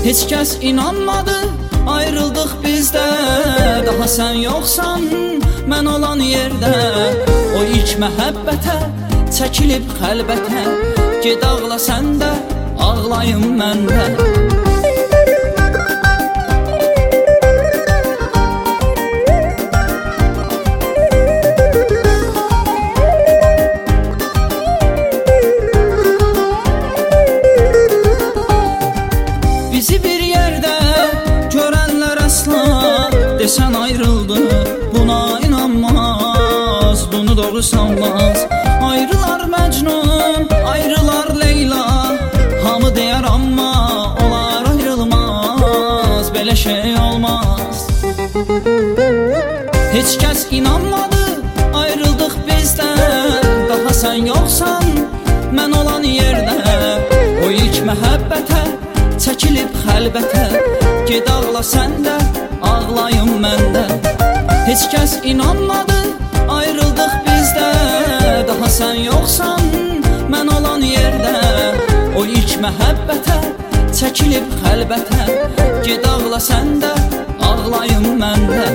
Heç kəs inanmadı, ayrıldıq bizdə. Daha sən yoxsan, mən olan yerdə. O ilk məhəbbətə, çəkilib xəlbətə. Ged ağla sən də, ağlayım mən də. Bizi bir yerdə görənlər əsla desən ayrıldı, buna inanmaz, bunu doğru sanmaz. Ayrılar Məcnun, ayrılar Leyla, hamı deyər amma onlar ayrılmaz, belə şey olmaz. Heç kəs inanmadı, ayrıldıq bizdən. Daha sən yoxsan, mən olan yerdə. O ilk məhəbbətə, çəkilib xəlbətə. Ged ağla sən də, ağlayım mən də. Heç kəs inanmadı, ayrıldıq bizdə. Daha sən yoxsan, mən olan yerdə. O ilk məhəbbətə, çəkilib xəlbətə. Ged ağla sən də, ağlayım mən də.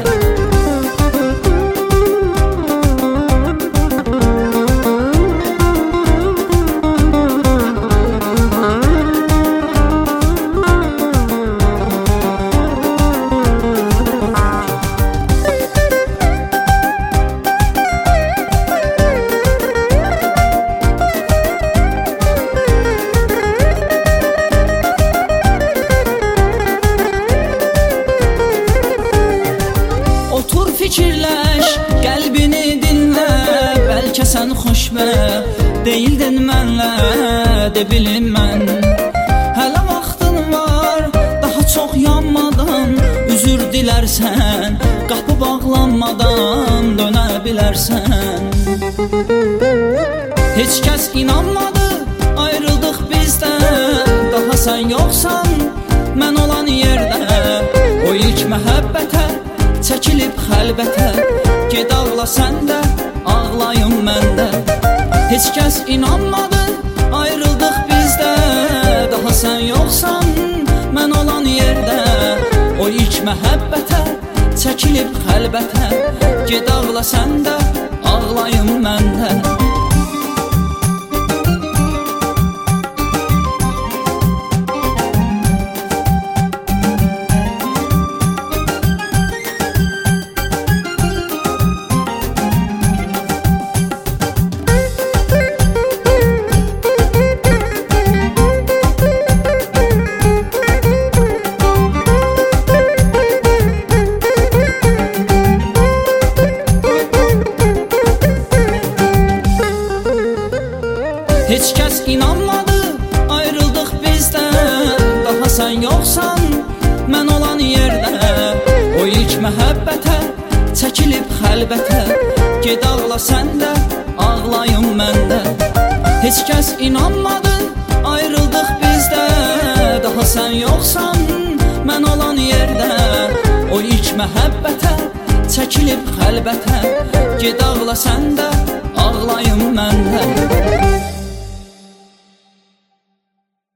Fikirləş, qəlbini dinlə, bəlkə sən xoşbəxt deyildin mənlə, de bilin mən. Hələ vaxtın var, daha çox yanmadan üzür dilərsən, qapı bağlanmadan dönə bilərsən. Heç kəs inanmadı, ayrıldıq bizdən. Daha sən yoxsan, mən olan yerdə. O ilk məhəbbətə, çəkilib xəlbətə. Ged ağla sən də, ağlayım mən də. Heç kəs inanmadı, ayrıldıq bizdə. Daha sən yoxsan, mən olan yerdə. O ilk məhəbbətə, çəkilib xəlbətə. Ged ağla sən də, ağlayım mən də. Heç kəs inanmadı, ayrıldıq bizdən. Daha sən yoxsan, mən olan yerdə. O ilk məhəbbətə, çəkilib xəlbətə. Ged ağla sən də, ağlayım mən də. Heç kəs inanmadı, ayrıldıq bizdən. Daha sən yoxsan, mən olan yerdə. O ilk məhəbbətə, çəkilib xəlbətə. Ged ağla sən də, ağlayım mən də.